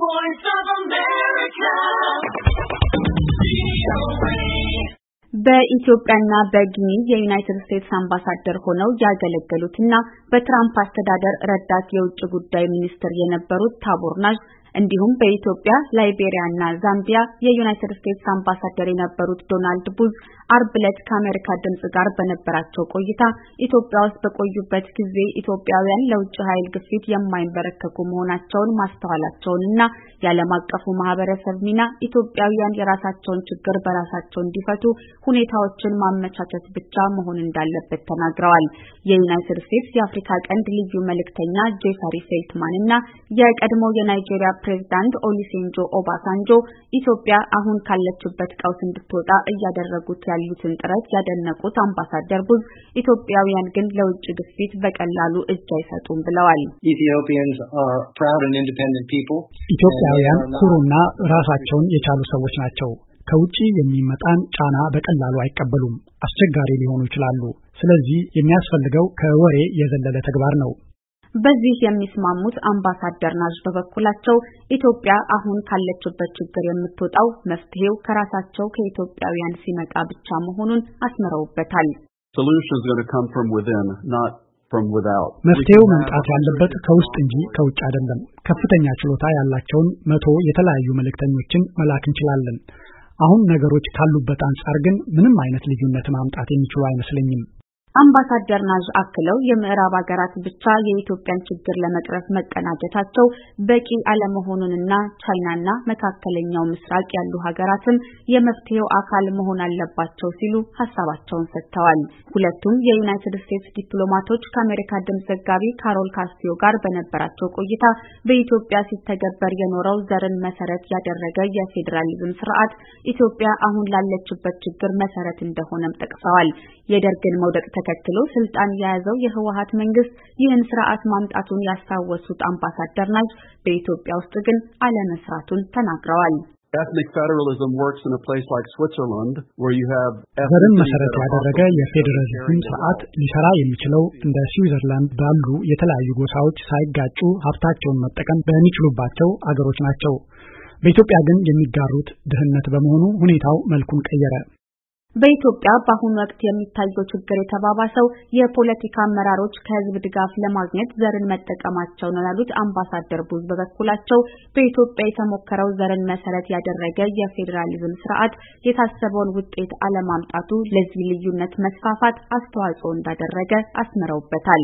voice of America. በኢትዮጵያና በጊኒ የዩናይትድ ስቴትስ አምባሳደር ሆነው ያገለገሉትና በትራምፕ አስተዳደር ረዳት የውጭ ጉዳይ ሚኒስትር የነበሩት ታቦር ናዥ እንዲሁም በኢትዮጵያ ላይቤሪያና ዛምቢያ የዩናይትድ ስቴትስ አምባሳደር የነበሩት ዶናልድ ቡዝ አርብ ዕለት ከአሜሪካ ድምጽ ጋር በነበራቸው ቆይታ ኢትዮጵያ ውስጥ በቆዩበት ጊዜ ኢትዮጵያውያን ለውጭ ኃይል ግፊት የማይንበረከኩ መሆናቸውን ማስተዋላቸውንና የዓለም አቀፉ ማህበረሰብ ሚና ኢትዮጵያውያን የራሳቸውን ችግር በራሳቸው እንዲፈቱ ሁኔታዎችን ማመቻቸት ብቻ መሆን እንዳለበት ተናግረዋል። የዩናይትድ ስቴትስ የአፍሪካ ቀንድ ልዩ መልእክተኛ ጄፈሪ ፌልትማንና የቀድሞ የናይጄሪያ ፕሬዝዳንት ኦሉሴጉን ኦባሳንጆ ኢትዮጵያ አሁን ካለችበት ቀውስ እንድትወጣ እያደረጉት ያሉትን ጥረት ያደነቁት አምባሳደር ቡዝ ኢትዮጵያውያን ግን ለውጭ ግፊት በቀላሉ እጅ አይሰጡም ብለዋል። ኢትዮጵያውያን ኩሩና ራሳቸውን የቻሉ ሰዎች ናቸው። ከውጪ የሚመጣን ጫና በቀላሉ አይቀበሉም። አስቸጋሪ ሊሆኑ ይችላሉ። ስለዚህ የሚያስፈልገው ከወሬ የዘለለ ተግባር ነው። በዚህ የሚስማሙት አምባሳደር ናዥ በበኩላቸው ኢትዮጵያ አሁን ካለችበት ችግር የምትወጣው መፍትሄው ከራሳቸው ከኢትዮጵያውያን ሲመጣ ብቻ መሆኑን አስመረውበታል። መፍትሄው መምጣት ያለበት ከውስጥ እንጂ ከውጭ አይደለም። ከፍተኛ ችሎታ ያላቸውን 100 የተለያዩ መልእክተኞችን መላክ እንችላለን። አሁን ነገሮች ካሉበት አንጻር ግን ምንም አይነት ልዩነት ማምጣት የሚችሉ አይመስለኝም። አምባሳደር ናዥ አክለው የምዕራብ ሀገራት ብቻ የኢትዮጵያን ችግር ለመቅረፍ መቀናጀታቸው በቂ አለመሆኑንና ቻይናና መካከለኛው ምስራቅ ያሉ ሀገራትም የመፍትሄው አካል መሆን አለባቸው ሲሉ ሐሳባቸውን ሰጥተዋል። ሁለቱም የዩናይትድ ስቴትስ ዲፕሎማቶች ከአሜሪካ ድምጽ ዘጋቢ ካሮል ካስቲዮ ጋር በነበራቸው ቆይታ በኢትዮጵያ ሲተገበር የኖረው ዘርን መሰረት ያደረገ የፌዴራሊዝም ስርዓት ኢትዮጵያ አሁን ላለችበት ችግር መሰረት እንደሆነም ጠቅሰዋል። የደርግን መውደቅ ተከትሎ ስልጣን የያዘው የህወሓት መንግስት ይህን ስርዓት ማምጣቱን ያስታወሱት አምባሳደር ናዥ በኢትዮጵያ ውስጥ ግን አለመስራቱን ተናግረዋል። ዘርን መሰረት ያደረገ የፌዴራሊዝም ስርዓት ሊሰራ የሚችለው እንደ ስዊዘርላንድ ባሉ የተለያዩ ጎሳዎች ሳይጋጩ ሀብታቸውን መጠቀም በሚችሉባቸው አገሮች ናቸው። በኢትዮጵያ ግን የሚጋሩት ድህነት በመሆኑ ሁኔታው መልኩን ቀየረ። በኢትዮጵያ በአሁኑ ወቅት የሚታየው ችግር የተባባሰው የፖለቲካ አመራሮች ከህዝብ ድጋፍ ለማግኘት ዘርን መጠቀማቸው ነው ያሉት አምባሳደር ቡዝ በበኩላቸው በኢትዮጵያ የተሞከረው ዘርን መሰረት ያደረገ የፌዴራሊዝም ስርዓት የታሰበውን ውጤት አለማምጣቱ ለዚህ ልዩነት መስፋፋት አስተዋጽኦ እንዳደረገ አስምረውበታል።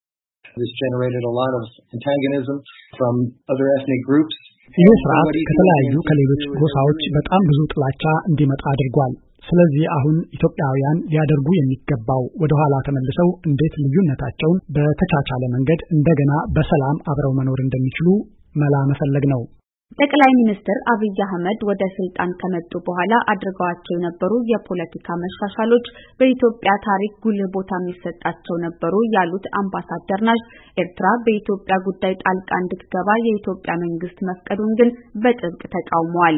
ይህ ስርዓት ከተለያዩ ከሌሎች ጎሳዎች በጣም ብዙ ጥላቻ እንዲመጣ አድርጓል። ስለዚህ አሁን ኢትዮጵያውያን ሊያደርጉ የሚገባው ወደ ኋላ ተመልሰው እንዴት ልዩነታቸውን በተቻቻለ መንገድ እንደገና በሰላም አብረው መኖር እንደሚችሉ መላ መፈለግ ነው። ጠቅላይ ሚኒስትር አብይ አህመድ ወደ ስልጣን ከመጡ በኋላ አድርገዋቸው የነበሩ የፖለቲካ መሻሻሎች በኢትዮጵያ ታሪክ ጉልህ ቦታ የሚሰጣቸው ነበሩ ያሉት አምባሳደር ናዥ ኤርትራ በኢትዮጵያ ጉዳይ ጣልቃ እንድትገባ የኢትዮጵያ መንግስት መፍቀዱን ግን በጥብቅ ተቃውመዋል።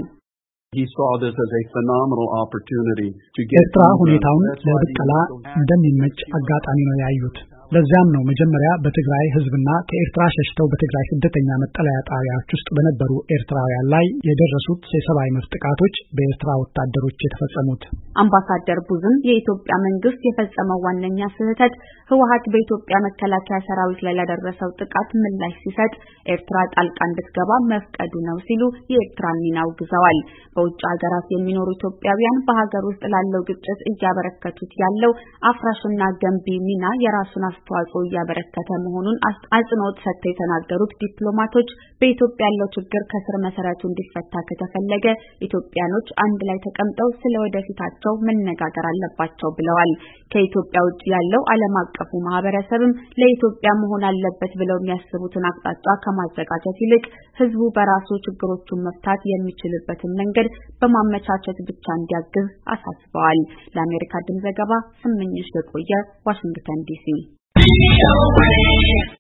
ኤርትራ ሁኔታውን ለብቀላ እንደሚመች አጋጣሚ ነው ያዩት። ለዚያም ነው መጀመሪያ በትግራይ ህዝብና ከኤርትራ ሸሽተው በትግራይ ስደተኛ መጠለያ ጣቢያዎች ውስጥ በነበሩ ኤርትራውያን ላይ የደረሱት የሰብአዊ መብት ጥቃቶች በኤርትራ ወታደሮች የተፈጸሙት። አምባሳደር ቡዝም የኢትዮጵያ መንግስት የፈጸመው ዋነኛ ስህተት ህወሓት በኢትዮጵያ መከላከያ ሰራዊት ላይ ያደረሰው ጥቃት ምላሽ ሲሰጥ ኤርትራ ጣልቃ እንድትገባ መፍቀዱ ነው ሲሉ የኤርትራን ሚና አውግዘዋል። በውጭ ሀገራት የሚኖሩ ኢትዮጵያውያን በሀገር ውስጥ ላለው ግጭት እያበረከቱት ያለው አፍራሽና ገንቢ ሚና የራሱን አስተዋጽኦ እያበረከተ መሆኑን አጽንኦት ሰጥተው የተናገሩት ዲፕሎማቶች በኢትዮጵያ ያለው ችግር ከስር መሰረቱ እንዲፈታ ከተፈለገ ኢትዮጵያኖች አንድ ላይ ተቀምጠው ስለወደፊታቸው መነጋገር አለባቸው ብለዋል። ከኢትዮጵያ ውጭ ያለው ዓለም አቀፉ ማህበረሰብም ለኢትዮጵያ መሆን አለበት ብለው የሚያስቡትን አቅጣጫ ከማዘጋጀት ይልቅ ህዝቡ በራሱ ችግሮቹን መፍታት የሚችልበትን መንገድ በማመቻቸት ብቻ እንዲያግዝ አሳስበዋል። ለአሜሪካ ድምጽ ዘገባ ስምኝሽ የቆየ ዋሽንግተን ዲሲ